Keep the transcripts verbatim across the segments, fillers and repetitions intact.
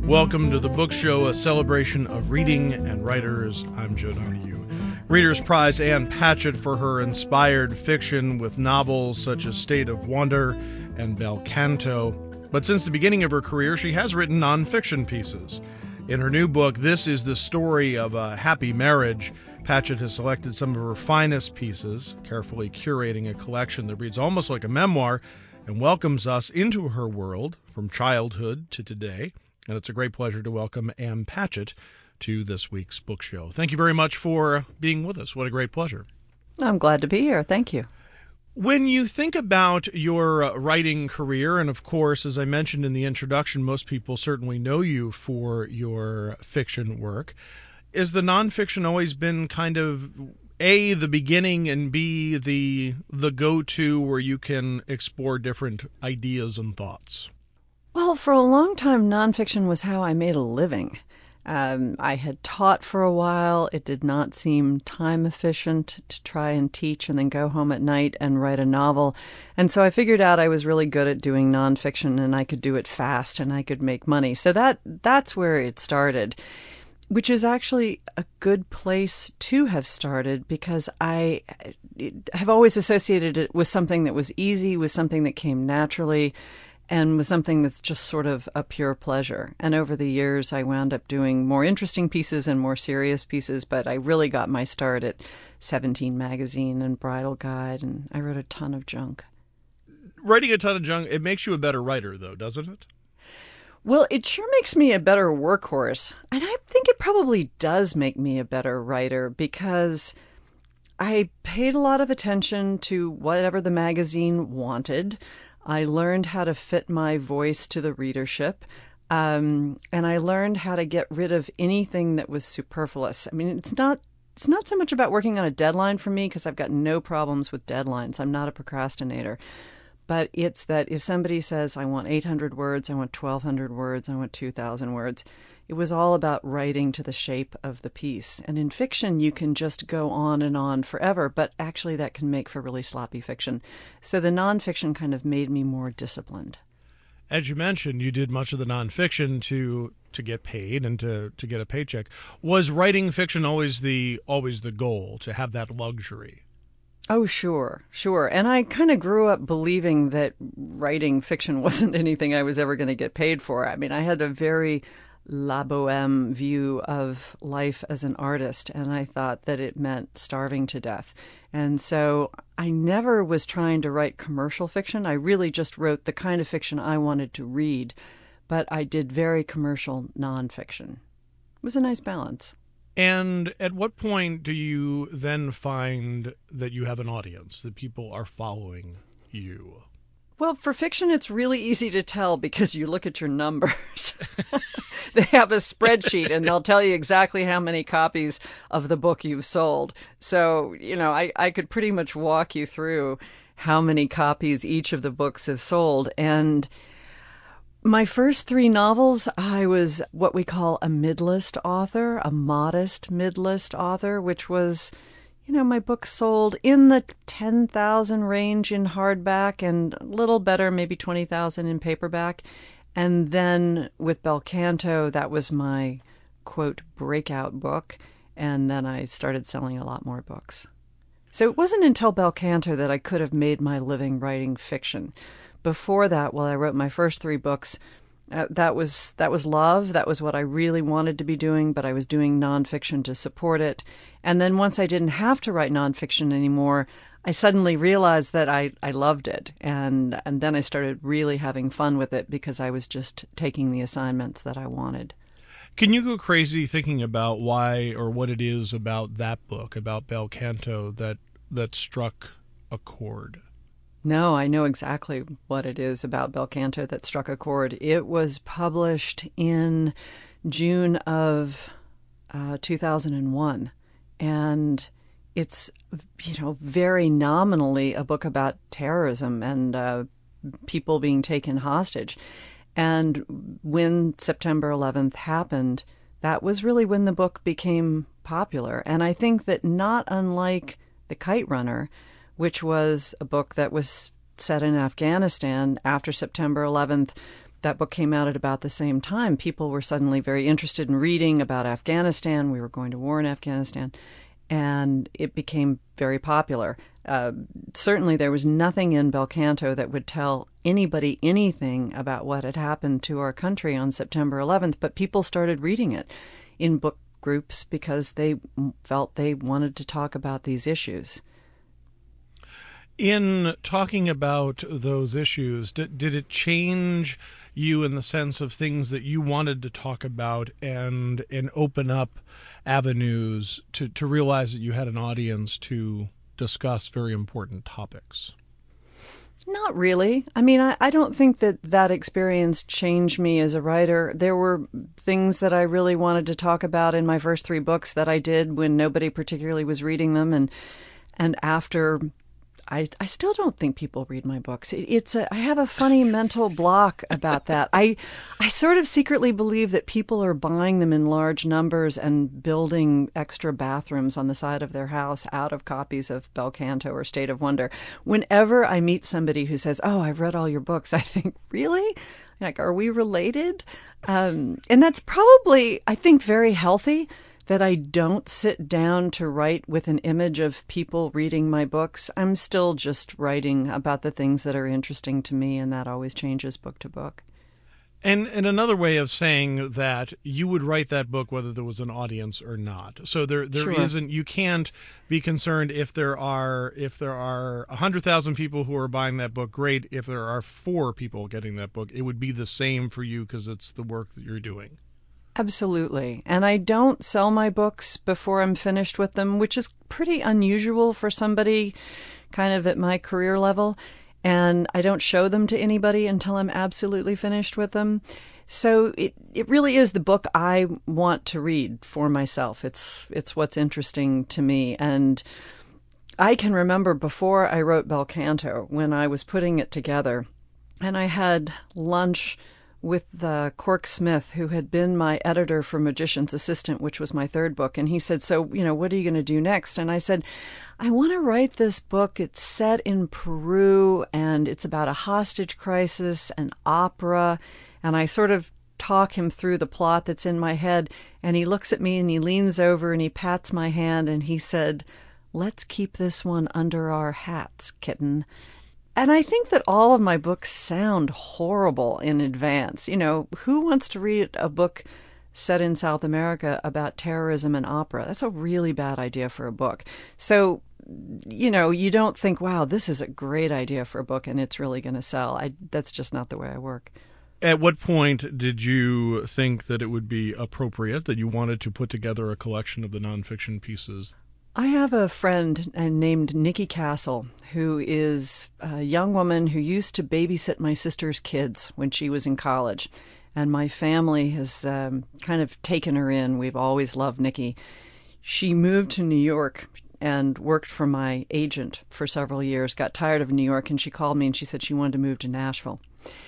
Welcome to the Book Show, a celebration of reading and writers. I'm Joe Donahue. Readers prize Ann Patchett for her inspired fiction with novels such as State of Wonder and Bel Canto. But since the beginning of her career, she has written nonfiction pieces. In her new book, This is the Story of a Happy Marriage, Patchett has selected some of her finest pieces, carefully curating a collection that reads almost like a memoir and welcomes us into her world from childhood to today. And it's a great pleasure to welcome Ann Patchett to this week's book show. Thank you very much for being with us. What a great pleasure. I'm glad to be here. Thank you. When you think about your writing career, and of course, as I mentioned in the introduction, most people certainly know you for your fiction work, is the nonfiction always been kind of A, the beginning, and B, the the go-to where you can explore different ideas and thoughts? Well, for a long time, nonfiction was how I made a living. Um, I had taught for a while. It did not seem time efficient to try and teach and then go home at night and write a novel. And so I figured out I was really good at doing nonfiction and I could do it fast and I could make money. So that that's where it started, which is actually a good place to have started because I have always associated it with something that was easy, with something that came naturally, and was something that's just sort of a pure pleasure. And over the years, I wound up doing more interesting pieces and more serious pieces, but I really got my start at Seventeen Magazine and Bridal Guide, and I wrote a ton of junk. Writing a ton of junk, it makes you a better writer, though, doesn't it? Well, it sure makes me a better workhorse. And I think it probably does make me a better writer because I paid a lot of attention to whatever the magazine wanted. I learned how to fit my voice to the readership, um, and I learned how to get rid of anything that was superfluous. I mean, it's not it's not so much about working on a deadline for me because I've got no problems with deadlines. I'm not a procrastinator. But it's that if somebody says, I want eight hundred words, I want twelve hundred words, I want two thousand words, it was all about writing to the shape of the piece. And in fiction, you can just go on and on forever, but actually that can make for really sloppy fiction. So the nonfiction kind of made me more disciplined. As you mentioned, you did much of the nonfiction to to get paid and to, to get a paycheck. Was writing fiction always the always the goal, to have that luxury? Oh, sure, sure. And I kind of grew up believing that writing fiction wasn't anything I was ever going to get paid for. I mean, I had a very la boheme view of life as an artist, and I thought that it meant starving to death. And so I never was trying to write commercial fiction. I really just wrote the kind of fiction I wanted to read, but I did very commercial nonfiction. It was a nice balance. And at what point do you then find that you have an audience, that people are following you? Well, for fiction, it's really easy to tell because you look at your numbers. They have a spreadsheet and they'll tell you exactly how many copies of the book you've sold. So, you know, I, I could pretty much walk you through how many copies each of the books have sold. And my first three novels, I was what we call a mid-list author, a modest mid-list author, which was, you know, my book sold in the ten thousand range in hardback and a little better, maybe twenty thousand in paperback. And then with Bel Canto, that was my, quote, breakout book. And then I started selling a lot more books. So it wasn't until Bel Canto that I could have made my living writing fiction. Before that, while I wrote my first three books, uh, that was that was love. That was what I really wanted to be doing, but I was doing nonfiction to support it. And then once I didn't have to write nonfiction anymore, I suddenly realized that I, I loved it. And, and then I started really having fun with it because I was just taking the assignments that I wanted. Can you go crazy thinking about why or what it is about that book, about Bel Canto, that that struck a chord? No, I know exactly what it is about Bel Canto that struck a chord. It was published in June of uh, two thousand one, and it's, you know, very nominally a book about terrorism and uh, people being taken hostage. And when September eleventh happened, that was really when the book became popular. And I think that not unlike The Kite Runner, which was a book that was set in Afghanistan after September eleventh, that book came out at about the same time, people were suddenly very interested in reading about Afghanistan. We were going to war in Afghanistan, and it became very popular. Uh, certainly there was nothing in Bel Canto that would tell anybody anything about what had happened to our country on September eleventh, but people started reading it in book groups because they felt they wanted to talk about these issues. In talking about those issues, did, did it change you in the sense of things that you wanted to talk about and and open up avenues to, to realize that you had an audience to discuss very important topics? Not really. I mean, I, I don't think that that experience changed me as a writer. There were things that I really wanted to talk about in my first three books that I did when nobody particularly was reading them. And and after, I, I still don't think people read my books. It, it's a, I have a funny mental block about that. I I sort of secretly believe that people are buying them in large numbers and building extra bathrooms on the side of their house out of copies of Bel Canto or State of Wonder. Whenever I meet somebody who says, "Oh, I've read all your books," I think, really? Like, are we related? Um, and that's probably, I think, very healthy, that I don't sit down to write with an image of people reading my books. I'm still just writing about the things that are interesting to me, and that always changes book to book. And and another way of saying that you would write that book whether there was an audience or not. So there there Sure. isn't, you can't be concerned if there are if there are a hundred thousand people who are buying that book. Great. If there are four people getting that book, it would be the same for you because it's the work that you're doing. Absolutely. And I don't sell my books before I'm finished with them, which is pretty unusual for somebody kind of at my career level. And I don't show them to anybody until I'm absolutely finished with them. So it, it really is the book I want to read for myself. It's it's what's interesting to me. And I can remember before I wrote Bel Canto, when I was putting it together, and I had lunch with uh, Cork Smith, who had been my editor for Magician's Assistant, which was my third book. And he said, "So, you know, what are you going to do next?" And I said, "I want to write this book. It's set in Peru, and it's about a hostage crisis, an opera." And I sort of talk him through the plot that's in my head. And he looks at me and he leans over and he pats my hand and he said, "Let's keep this one under our hats, kitten." And I think that all of my books sound horrible in advance. You know, who wants to read a book set in South America about terrorism and opera? That's a really bad idea for a book. So, you know, you don't think, wow, this is a great idea for a book and it's really going to sell. I, that's just not the way I work. At what point did you think that it would be appropriate, that you wanted to put together a collection of the nonfiction pieces? I have a friend named Nikki Castle, who is a young woman who used to babysit my sister's kids when she was in college. And my family has um, kind of taken her in. We've always loved Nikki. She moved to New York and worked for my agent for several years, got tired of New York, and she called me and she said she wanted to move to Nashville.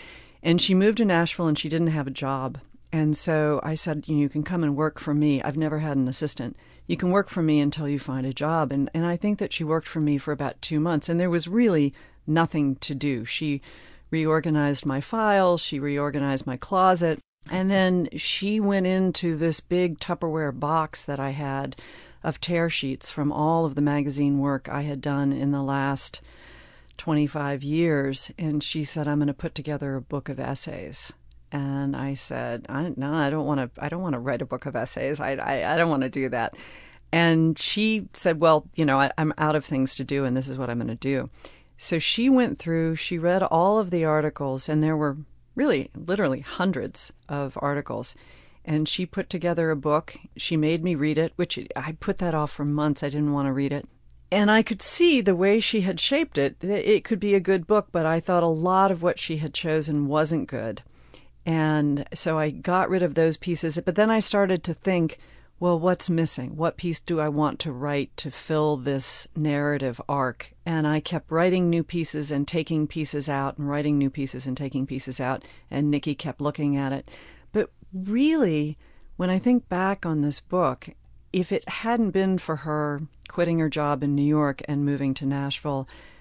And she moved to Nashville and she didn't have a job. And so I said, you know, you can come and work for me. I've never had an assistant. You can work for me until you find a job. And, and I think that she worked for me for about two months. And there was really nothing to do. She reorganized my files. She reorganized my closet. And then she went into this big Tupperware box that I had of tear sheets from all of the magazine work I had done in the last twenty-five years. And she said, "I'm going to put together a book of essays." And I said, I, no, I don't want to, I don't want to write a book of essays. I, I, I don't want to do that. And she said, well, you know, I, I'm out of things to do and this is what I'm going to do. So she went through, she read all of the articles, and there were really literally hundreds of articles. And she put together a book. She made me read it, which I put that off for months. I didn't want to read it. And I could see the way she had shaped it. It could be a good book, but I thought a lot of what she had chosen wasn't good. And so I got rid of those pieces. But then I started to think, well, what's missing? What piece do I want to write to fill this narrative arc? And I kept writing new pieces and taking pieces out and writing new pieces and taking pieces out. And Nikki kept looking at it. But really, when I think back on this book, if it hadn't been for her quitting her job in New York and moving to Nashville,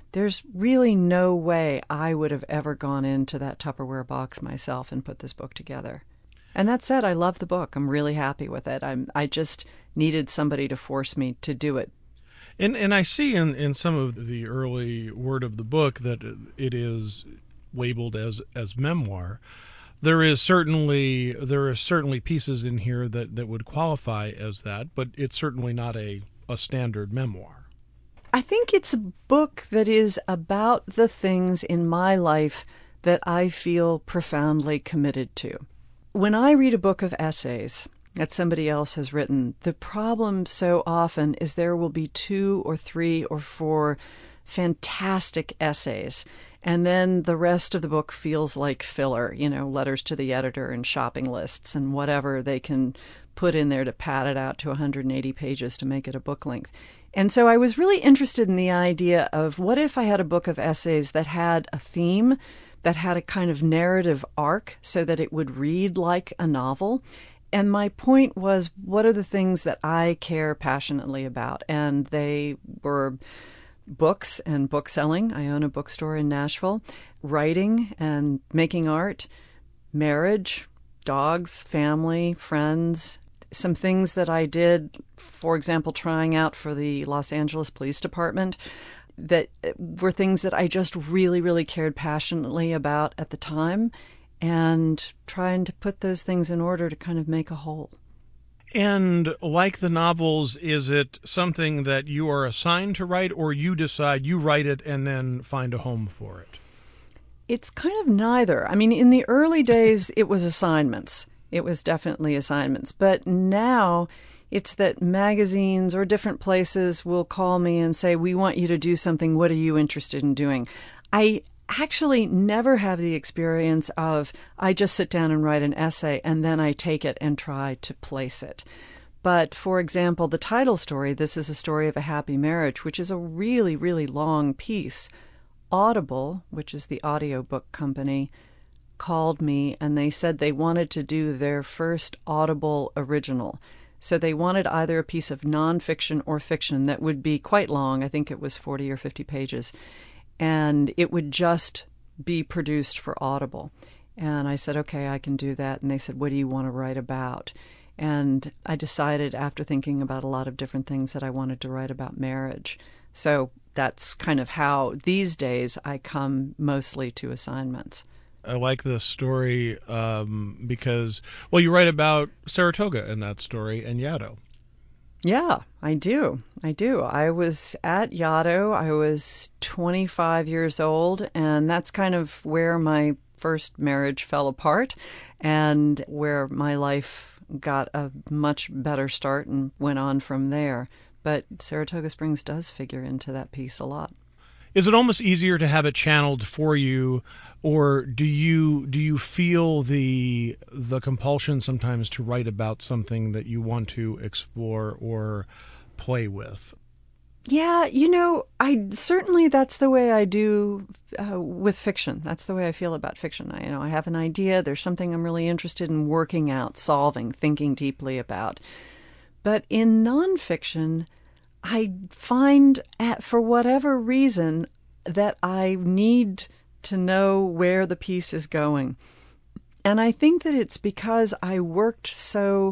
there's really no way I would have ever gone into that Tupperware box myself and put this book together. And that said, I love the book. I'm really happy with it. I'm, I just needed somebody to force me to do it. And and I see in, in some of the early word of the book that it is labeled as, as memoir. There is certainly there are certainly pieces in here that, that would qualify as that, but it's certainly not a, a standard memoir. I think it's a book that is about the things in my life that I feel profoundly committed to. When I read a book of essays that somebody else has written, the problem so often is there will be two or three or four fantastic essays, and then the rest of the book feels like filler, you know, letters to the editor and shopping lists and whatever they can put in there to pad it out to one hundred eighty pages to make it a book length. And so I was really interested in the idea of what if I had a book of essays that had a theme, that had a kind of narrative arc so that it would read like a novel. And my point was, what are the things that I care passionately about? And they were books and book selling. I own a bookstore in Nashville. Writing and making art, marriage, dogs, family, friends, some things that I did, for example, trying out for the Los Angeles Police Department, that were things that I just really, really cared passionately about at the time, and trying to put those things in order to kind of make a whole. And like the novels, is it something that you are assigned to write, or you decide you write it and then find a home for it? It's kind of neither. I mean, in the early days, it was assignments. It was definitely assignments. But now it's that magazines or different places will call me and say, we want you to do something. What are you interested in doing? I actually never have the experience of I just sit down and write an essay and then I take it and try to place it. But for example, the title story, This is a Story of a Happy Marriage, which is a really, really long piece. Audible, which is the audiobook company, called me and they said they wanted to do their first Audible original. So they wanted either a piece of nonfiction or fiction that would be quite long. I think it was forty or fifty pages. And it would just be produced for Audible. And I said, okay, I can do that. And they said, what do you want to write about? And I decided, after thinking about a lot of different things, that I wanted to write about marriage. So that's kind of how these days I come mostly to assignments. I like this story um, because, well, you write about Saratoga in that story and Yaddo. Yeah, I do. I do. I was at Yaddo. I was twenty-five years old, and that's kind of where my first marriage fell apart and where my life got a much better start and went on from there. But Saratoga Springs does figure into that piece a lot. Is it almost easier to have it channeled for you, or do you do you feel the the compulsion sometimes to write about something that you want to explore or play with? Yeah, you know, I certainly that's the way I do uh, with fiction. That's the way I feel about fiction. I, you know, I have an idea. There's something I'm really interested in working out, solving, thinking deeply about. But in nonfiction, I find, at, for whatever reason, that I need to know where the piece is going. And I think that it's because I worked so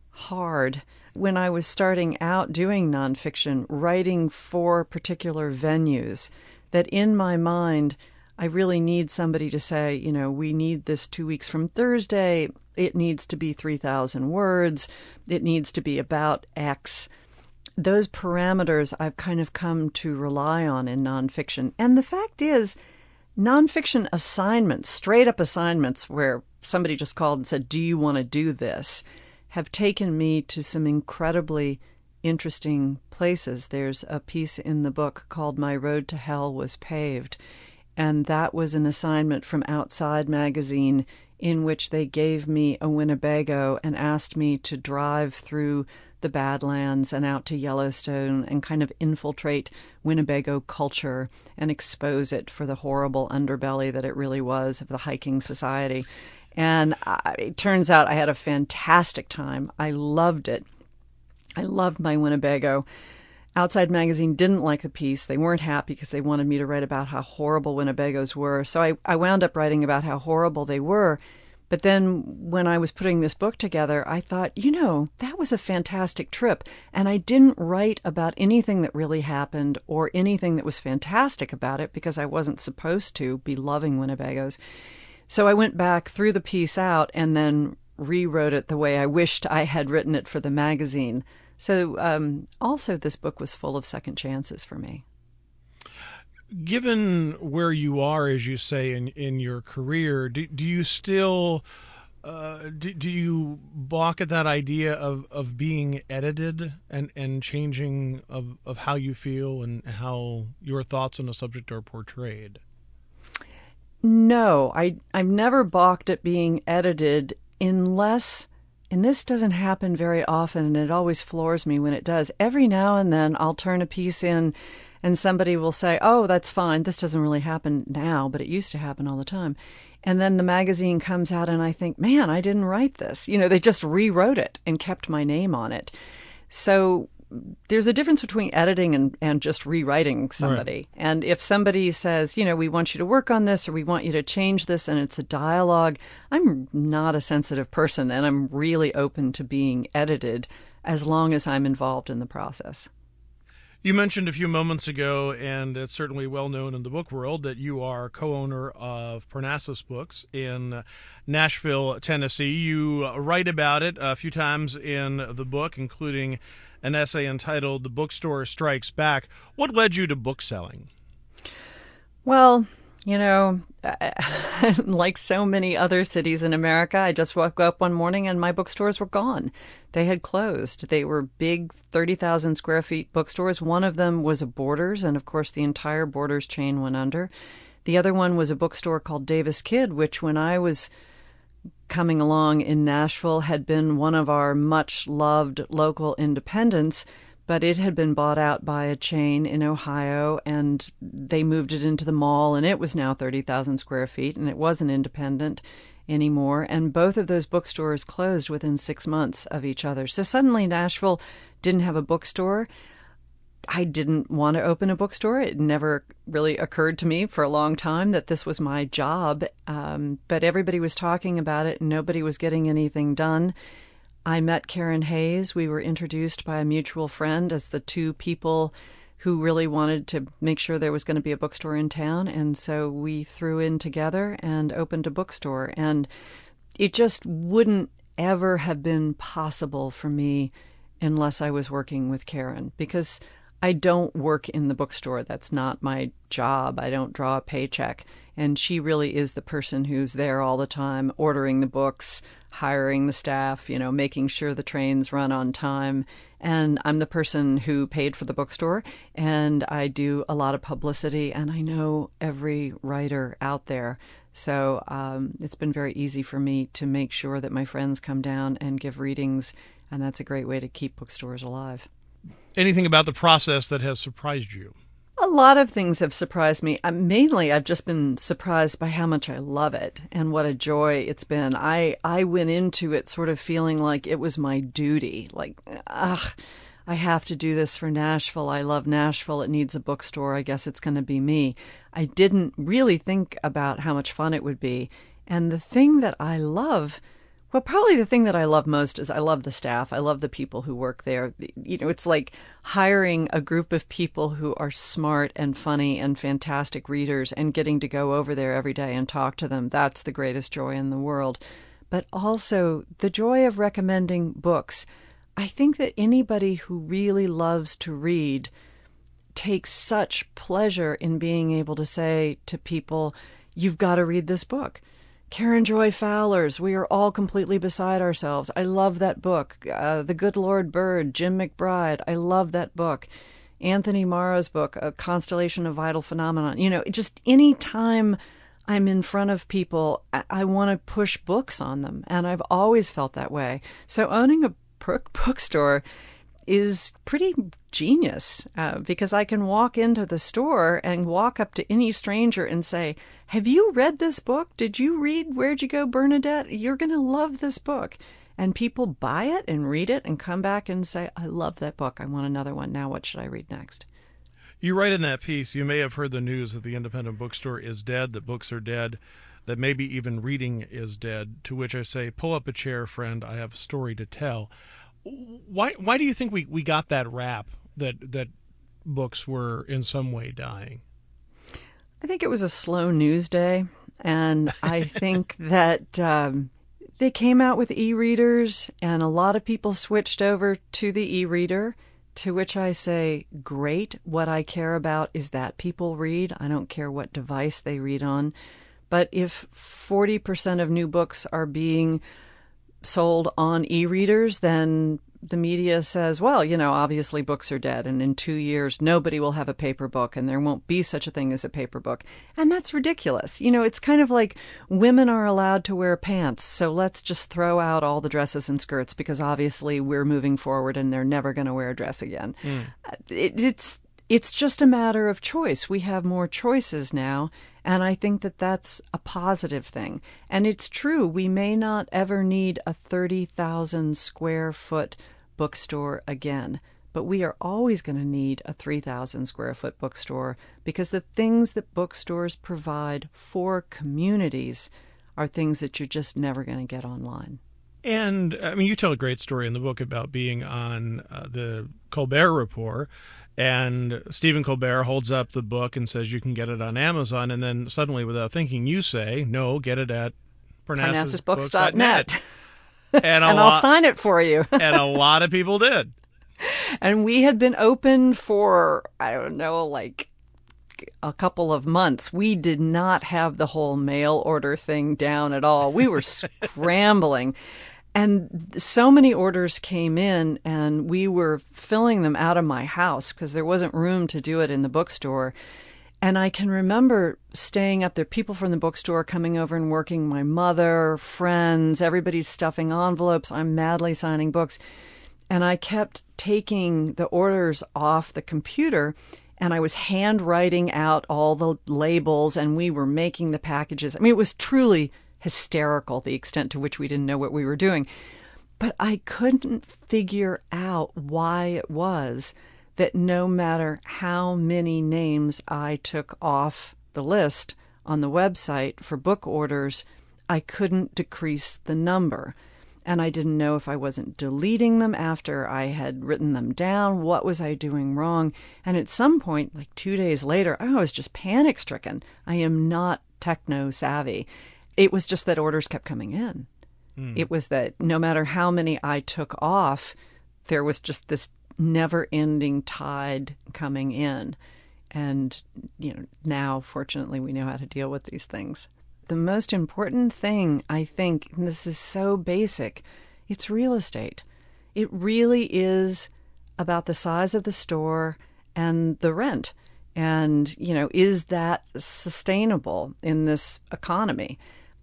hard when I was starting out doing nonfiction, writing for particular venues, that in my mind, I really need somebody to say, you know, we need this two weeks from Thursday. It needs to be three thousand words. It needs to be about X. Those parameters I've kind of come to rely on in nonfiction. And the fact is, nonfiction assignments, straight up assignments where somebody just called and said, do you want to do this, have taken me to some incredibly interesting places. There's a piece in the book called My Road to Hell Was Paved, and that was an assignment from Outside Magazine in which they gave me a Winnebago and asked me to drive through the Badlands and out to Yellowstone and kind of infiltrate Winnebago culture and expose it for the horrible underbelly that it really was of the hiking society. And I, it turns out I had a fantastic time. I loved it. I loved my Winnebago. Outside Magazine didn't like the piece. They weren't happy because they wanted me to write about how horrible Winnebagos were. So I, I wound up writing about how horrible they were. But then when I was putting this book together, I thought, you know, that was a fantastic trip. And I didn't write about anything that really happened or anything that was fantastic about it because I wasn't supposed to be loving Winnebagos. So I went back, threw the piece out, and then rewrote it the way I wished I had written it for the magazine. So um, also this book was full of second chances for me. Given where you are, as you say, in, in your career, do, do you still, uh, do, do you balk at that idea of, of being edited and, and changing of, of how you feel and how your thoughts on a subject are portrayed? No, I, I've never balked at being edited unless... And this doesn't happen very often, and it always floors me when it does. Every now and then I'll turn a piece in and somebody will say, oh, that's fine. This doesn't really happen now, but it used to happen all the time. And then the magazine comes out and I think, man, I didn't write this. You know, they just rewrote it and kept my name on it. So there's a difference between editing and, and just rewriting somebody. Right. And if somebody says, you know, we want you to work on this or we want you to change this and it's a dialogue, I'm not a sensitive person and I'm really open to being edited as long as I'm involved in the process. You mentioned a few moments ago, and it's certainly well known in the book world, that you are co-owner of Parnassus Books in Nashville, Tennessee. You write about it a few times in the book, including an essay entitled The Bookstore Strikes Back. What led you to book selling? Well, you know, like so many other cities in America, I just woke up one morning and my bookstores were gone. They had closed. They were big thirty thousand square feet bookstores. One of them was a Borders, and of course the entire Borders chain went under. The other one was a bookstore called Davis Kidd, which when I was coming along in Nashville had been one of our much loved local independents, but it had been bought out by a chain in Ohio, and they moved it into the mall, and it was now thirty thousand square feet, and it wasn't independent anymore. And both of those bookstores closed within six months of each other. So suddenly Nashville didn't have a bookstore. I didn't want to open a bookstore. It never really occurred to me for a long time that this was my job, um, but everybody was talking about it, and nobody was getting anything done. I met Karen Hayes. We were introduced by a mutual friend as the two people who really wanted to make sure there was going to be a bookstore in town. And so we threw in together and opened a bookstore. And it just wouldn't ever have been possible for me unless I was working with Karen, because I don't work in the bookstore. That's not my job. I don't draw a paycheck. And she really is the person who's there all the time, ordering the books, hiring the staff, you know, making sure the trains run on time. And I'm the person who paid for the bookstore, and I do a lot of publicity, and I know every writer out there. So um, it's been very easy for me to make sure that my friends come down and give readings, and that's a great way to keep bookstores alive. Anything about the process that has surprised you? A lot of things have surprised me. Uh, mainly, I've just been surprised by how much I love it and what a joy it's been. I, I went into it sort of feeling like it was my duty. Like, ugh, I have to do this for Nashville. I love Nashville. It needs a bookstore. I guess it's going to be me. I didn't really think about how much fun it would be. And the thing that I love... Well, probably the thing that I love most is I love the staff. I love the people who work there. You know, it's like hiring a group of people who are smart and funny and fantastic readers and getting to go over there every day and talk to them. That's the greatest joy in the world. But also the joy of recommending books. I think that anybody who really loves to read takes such pleasure in being able to say to people, you've got to read this book. Karen Joy Fowler's We Are All Completely Beside Ourselves. I love that book. Uh, The Good Lord Bird, Jim McBride. I love that book. Anthony Marra's book, A Constellation of Vital Phenomenon. You know, just any time I'm in front of people, I, I want to push books on them. And I've always felt that way. So owning a bookstore is pretty genius uh, because I can walk into the store and walk up to any stranger and say, have you read this book? Did you read Where'd You Go, Bernadette? You're going to love this book. And people buy it and read it and come back and say, I love that book. I want another one. Now what should I read next? You write in that piece, you may have heard the news that the independent bookstore is dead, that books are dead, that maybe even reading is dead, to which I say, pull up a chair, friend. I have a story to tell. Why why do you think we, we got that rap that that books were in some way dying? I think it was a slow news day, and I think that um, they came out with e-readers, and a lot of people switched over to the e-reader, to which I say, great. What I care about is that people read. I don't care what device they read on. But if forty percent of new books are being sold on e-readers, then the media says, well, you know, obviously books are dead, and in two years nobody will have a paper book, and there won't be such a thing as a paper book. And that's ridiculous. You know, it's kind of like women are allowed to wear pants, so let's just throw out all the dresses and skirts because obviously we're moving forward and they're never going to wear a dress again. Mm. It, it's It's just a matter of choice. We have more choices now, and I think that that's a positive thing. And it's true, we may not ever need a thirty thousand square foot bookstore again, but we are always going to need a three thousand square foot bookstore because the things that bookstores provide for communities are things that you're just never going to get online. And, I mean, you tell a great story in the book about being on uh, the Colbert Report. And Stephen Colbert holds up the book and says you can get it on Amazon. And then suddenly, without thinking, you say, no, get it at Parnassus Books dot net. And, and I'll lot, sign it for you. And a lot of people did. And we had been open for, I don't know, like a couple of months. We did not have the whole mail order thing down at all. We were scrambling. And so many orders came in, and we were filling them out of my house because there wasn't room to do it in the bookstore. And I can remember staying up there, people from the bookstore coming over and working, my mother, friends, everybody's stuffing envelopes. I'm madly signing books. And I kept taking the orders off the computer, and I was handwriting out all the labels, and we were making the packages. I mean, it was truly hysterical, the extent to which we didn't know what we were doing. But I couldn't figure out why it was that no matter how many names I took off the list on the website for book orders, I couldn't decrease the number. And I didn't know if I wasn't deleting them after I had written them down. What was I doing wrong? And at some point, like two days later, I was just panic-stricken. I am not techno-savvy. It was just that orders kept coming in. Mm. It was that no matter how many I took off, there was just this never-ending tide coming in. And, you know, now, fortunately, we know how to deal with these things. The most important thing, I think, and this is so basic, it's real estate. It really is about the size of the store and the rent. And, you know, is that sustainable in this economy?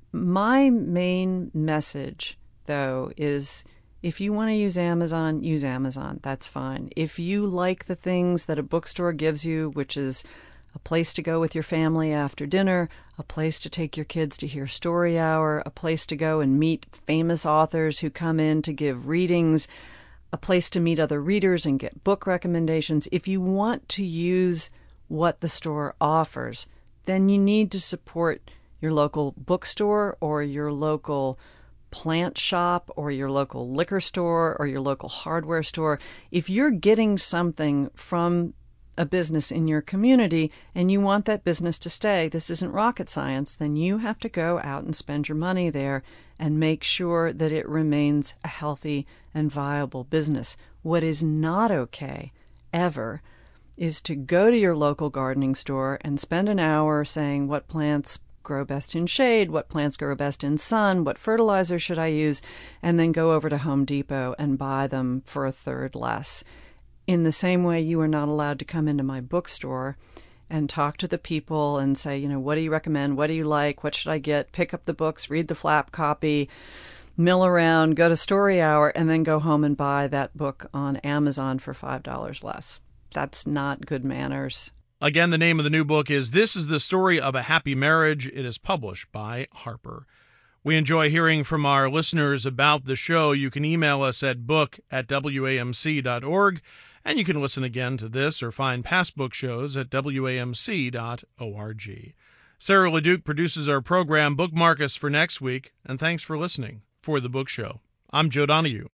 My main message, though, is if you want to use Amazon, use Amazon. That's fine. If you like the things that a bookstore gives you, which is a place to go with your family after dinner, a place to take your kids to hear story hour, a place to go and meet famous authors who come in to give readings, a place to meet other readers and get book recommendations. If you want to use what the store offers, then you need to support your local bookstore or your local plant shop or your local liquor store or your local hardware store. If you're getting something from a business in your community and you want that business to stay, this isn't rocket science, then you have to go out and spend your money there and make sure that it remains a healthy and viable business. What is not okay, ever, is to go to your local gardening store and spend an hour saying what plants grow best in shade, what plants grow best in sun, what fertilizer should I use, and then go over to Home Depot and buy them for a third less. In the same way, you are not allowed to come into my bookstore and talk to the people and say, you know, what do you recommend? What do you like? What should I get? Pick up the books, read the flap copy, mill around, go to Story Hour, and then go home and buy that book on Amazon for five dollars less. That's not good manners. Again, the name of the new book is This is the Story of a Happy Marriage. It is published by Harper. We enjoy hearing from our listeners about the show. You can email us at book at w a m c dot org, and you can listen again to this or find past book shows at w a m c dot org. Sarah LeDuc produces our program. Bookmark us for next week, and thanks for listening. For The Book Show, I'm Joe Donahue.